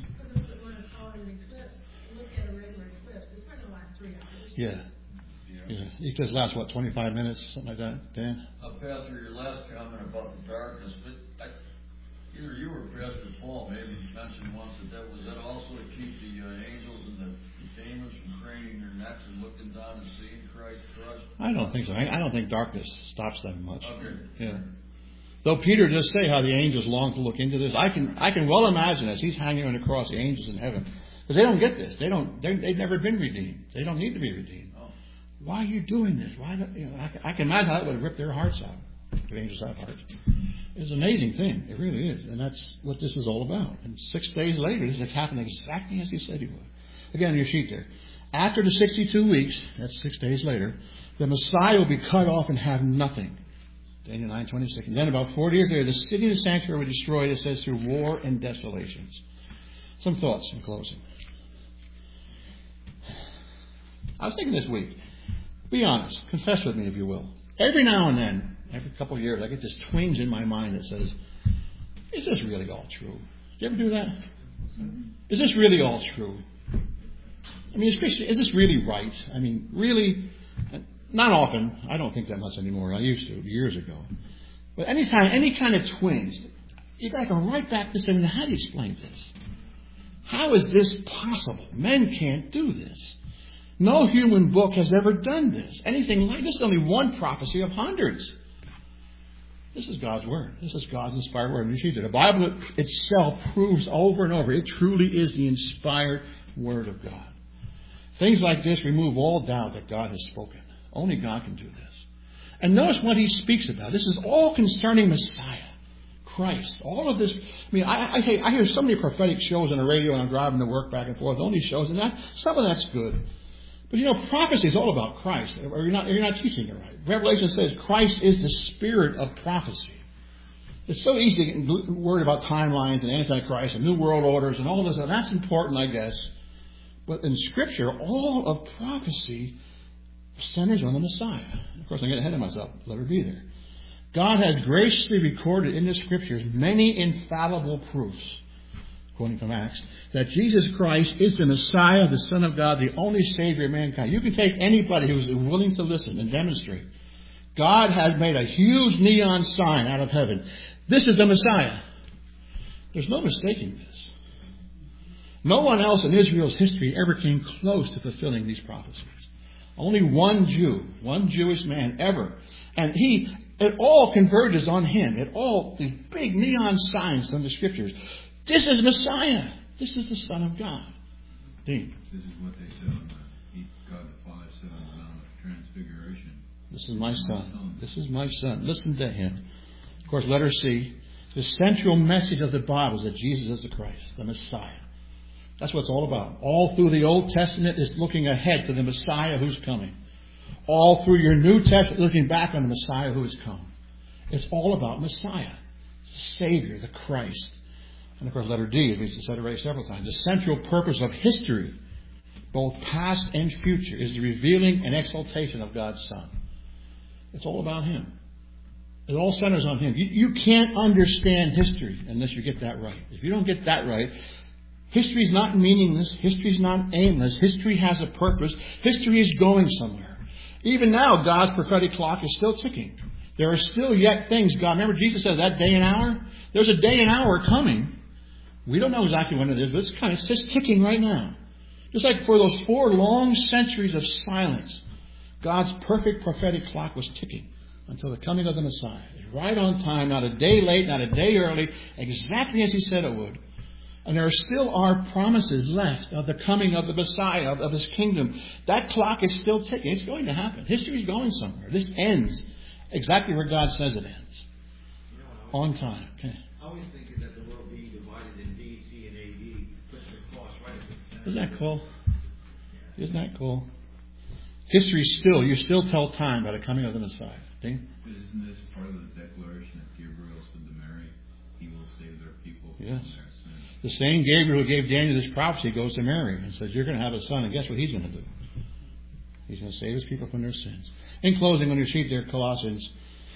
Yeah. Yeah. It just lasts, what, twenty-five minutes, something like that, Dan? Uh, Pastor, your last comment about the darkness, but I, either you or Pastor Paul maybe mentioned once that that was that also to keep the uh, angels and the, the demons from craning their necks and looking down and seeing Christ crushed? I don't think so. I, I don't think darkness stops them much. Okay. Yeah. Though Peter does say how the angels long to look into this. I can I can well imagine as he's hanging on the cross, the angels in heaven. Because they don't get this. They don't. They, they've never been redeemed. They don't need to be redeemed. Oh. Why are you doing this? Why? Do, you know, I, I can imagine how it would rip their hearts out. The angels have hearts. It's an amazing thing. It really is, and that's what this is all about. And six days later, this happened exactly as he said he would. Again, on your sheet there. After the sixty-two weeks, that's six days later, the Messiah will be cut off and have nothing. Daniel nine twenty-six. And then about forty years later, the city and the sanctuary were destroyed. It says through war and desolations. Some thoughts in closing. I was thinking this week, be honest, confess with me if you will. Every now and then, every couple of years, I get this twinge in my mind that says, is this really all true? Do you ever do that? Is this really all true? I mean, is, Christian, is this really right? I mean, really, not often. I don't think that much anymore. I used to, years ago. But anytime, any kind of twinge, you got to go right back to saying, how do you explain this? How is this possible? Men can't do this. No human book has ever done this. Anything like this is only one prophecy of hundreds. This is God's Word. This is God's inspired Word. And you see that the Bible itself proves over and over it truly is the inspired Word of God. Things like this remove all doubt that God has spoken. Only God can do this. And notice what he speaks about. This is all concerning Messiah, Christ. All of this. I mean, I, I, I hear so many prophetic shows on the radio when I'm driving to work back and forth. All these shows, and that, some of that's good. But you know, prophecy is all about Christ. Or you're not, you're not teaching it right. Revelation says Christ is the spirit of prophecy. It's so easy to get worried about timelines and Antichrist and New World Orders and all this. And that's important, I guess. But in Scripture, all of prophecy centers on the Messiah. Of course, I'm getting ahead of myself. Let her be there. God has graciously recorded in the Scriptures many infallible proofs, quoting from Acts, that Jesus Christ is the Messiah, the Son of God, the only Savior of mankind. You can take anybody who's willing to listen and demonstrate. God has made a huge neon sign out of heaven. This is the Messiah. There's no mistaking this. No one else in Israel's history ever came close to fulfilling these prophecies. Only one Jew, one Jewish man ever. And he, it all converges on him. It all, these big neon signs from the Scriptures. This is Messiah. This is the Son of God. Dean. This is what they said on the, he, God the Father said on the Mount of Transfiguration. This is my son. This is my son. Listen to him. Of course, letter C. The central message of the Bible is that Jesus is the Christ, the Messiah. That's what it's all about. All through the Old Testament is looking ahead to the Messiah who's coming. All through your New Testament, looking back on the Messiah who has come. It's all about Messiah, the Savior, the Christ. And of course, letter D, as we've said already several times, the central purpose of history, both past and future, is the revealing and exaltation of God's Son. It's all about Him. It all centers on Him. You, you can't understand history unless you get that right. If you don't get that right, history is not meaningless. History is not aimless. History has a purpose. History is going somewhere. Even now, God's prophetic clock is still ticking. There are still yet things. God, remember Jesus said that day and hour? There's a day and hour coming. We don't know exactly when it is, but it's kind of it's just ticking right now. Just like for those four long centuries of silence, God's perfect prophetic clock was ticking until the coming of the Messiah. It's right on time, not a day late, not a day early, exactly as He said it would. And there still are promises left of the coming of the Messiah, of, of His kingdom. That clock is still ticking. It's going to happen. History is going somewhere. This ends exactly where God says it ends. On time. Okay. I always thinking that the world being divided in B C and A D puts the cross right at the center. Isn't that cool? Isn't that cool? History still, you still tell time by the coming of the Messiah. Dean? Isn't this part of the declaration that Gabriel said to Mary? He will save their people from Yes. their sins. The same Gabriel who gave Daniel this prophecy goes to Mary and says, you're going to have a son, and guess what he's going to do? He's going to save his people from their sins. In closing, on your sheet there, Colossians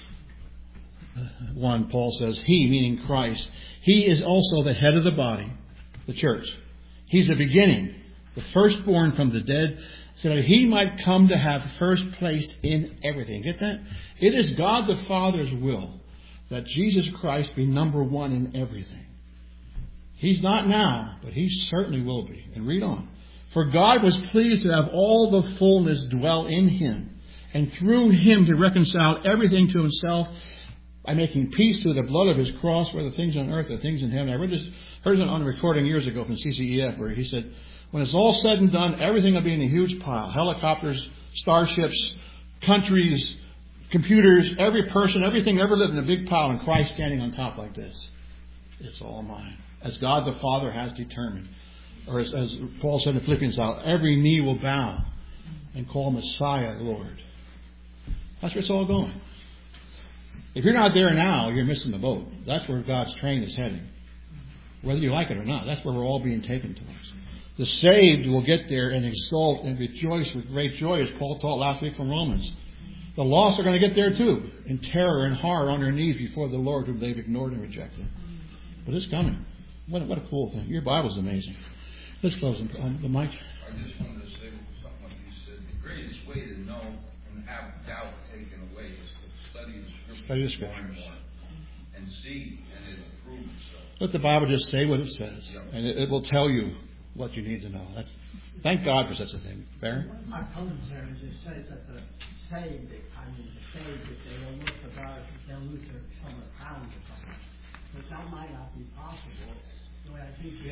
one, Paul says, He, meaning Christ, He is also the head of the body, the church. He's the beginning, the firstborn from the dead, so that He might come to have first place in everything. Get that? It is God the Father's will that Jesus Christ be number one in everything. He's not now, but He certainly will be. And read on. For God was pleased to have all the fullness dwell in Him, and through Him to reconcile everything to Himself, by making peace through the blood of His cross, whether things on earth or things in heaven. I read this, heard it on a recording years ago from C C E F, where he said, when it's all said and done, everything will be in a huge pile. Helicopters, starships, countries, computers, every person, everything ever lived in a big pile, and Christ standing on top like this. It's all mine. As God the Father has determined. Or as, as Paul said in Philippians, every knee will bow and call Messiah Lord. That's where it's all going. If you're not there now, you're missing the boat. That's where God's train is heading. Whether you like it or not, that's where we're all being taken towards. The saved will get there and exult and rejoice with great joy, as Paul taught last week from Romans. The lost are going to get there too, in terror and horror on their knees before the Lord whom they've ignored and rejected. But it's coming. What a, what a cool thing. Your Bible's amazing. Let's close on the mic. I just wanted to say something like you said. The greatest way to know and have doubt taken away is to study the Scriptures, Study the Scriptures. more and more, and see, and it'll prove itself. Let the Bible just say what it says, and it, it will tell you what you need to know. That's thank God for such a thing. Barry? My commentary just says that the saved, I mean the saved, if they don't look for God, they'll lose their some of the pounds or something. But that might not be possible. So I think if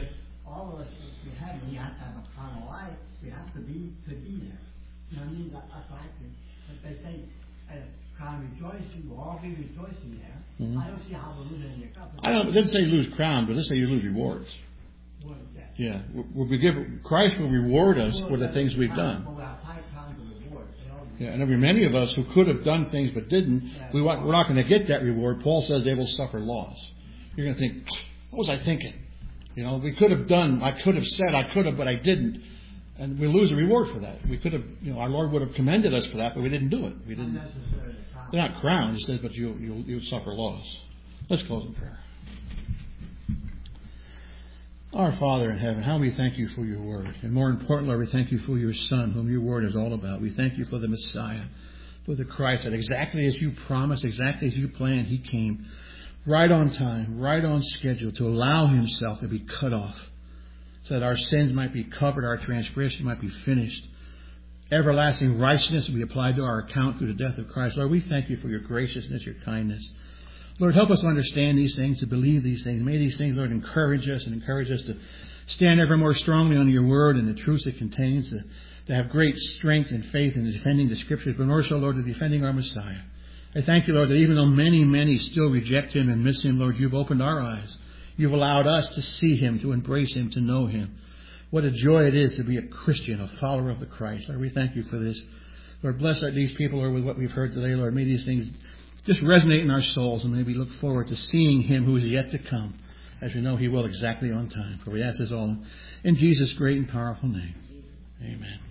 all of us, if we have, we have to have a carnal life. We have to be to be there. You know what I mean? That, that's what I think. But they say, uh, crown rejoicing, we'll all be rejoicing there. Mm-hmm. I don't see how we're losing any cup. I don't. It doesn't say you lose crown, but it doesn't say you lose rewards. What is that? Yeah, we'll be give, Christ will reward us for the things we've done. Yeah, and there'll be many of us who could have done things but didn't. We want, we're not going to get that reward. Paul says they will suffer loss. You're going to think, what was I thinking? You know, we could have done, I could have said, I could have, but I didn't. And we lose a reward for that. We could have, you know, our Lord would have commended us for that, but we didn't do it. We didn't. They're not crowned, he says, but you you you suffer loss. Let's close in prayer. Our Father in heaven, how we thank you for your word. And more importantly, Lord, we thank you for your Son, whom your word is all about. We thank you for the Messiah, for the Christ, that exactly as you promised, exactly as you planned, he came right on time, right on schedule, to allow himself to be cut off, so that our sins might be covered, our transgression might be finished. Everlasting righteousness will be applied to our account through the death of Christ. Lord, we thank you for your graciousness, your kindness. Lord, help us to understand these things, to believe these things. May these things, Lord, encourage us and encourage us to stand ever more strongly on your word and the truths it contains, to, to have great strength and faith in defending the Scriptures, but more so, Lord, to defending our Messiah. I thank you, Lord, that even though many, many still reject him and miss him, Lord, you've opened our eyes. You've allowed us to see him, to embrace him, to know him. What a joy it is to be a Christian, a follower of the Christ. Lord, we thank you for this. Lord, bless these people, Lord, with what we've heard today. Lord, may these things just resonate in our souls, and may we look forward to seeing him who is yet to come, as we know he will exactly on time. For we ask this all in Jesus' great and powerful name. Amen.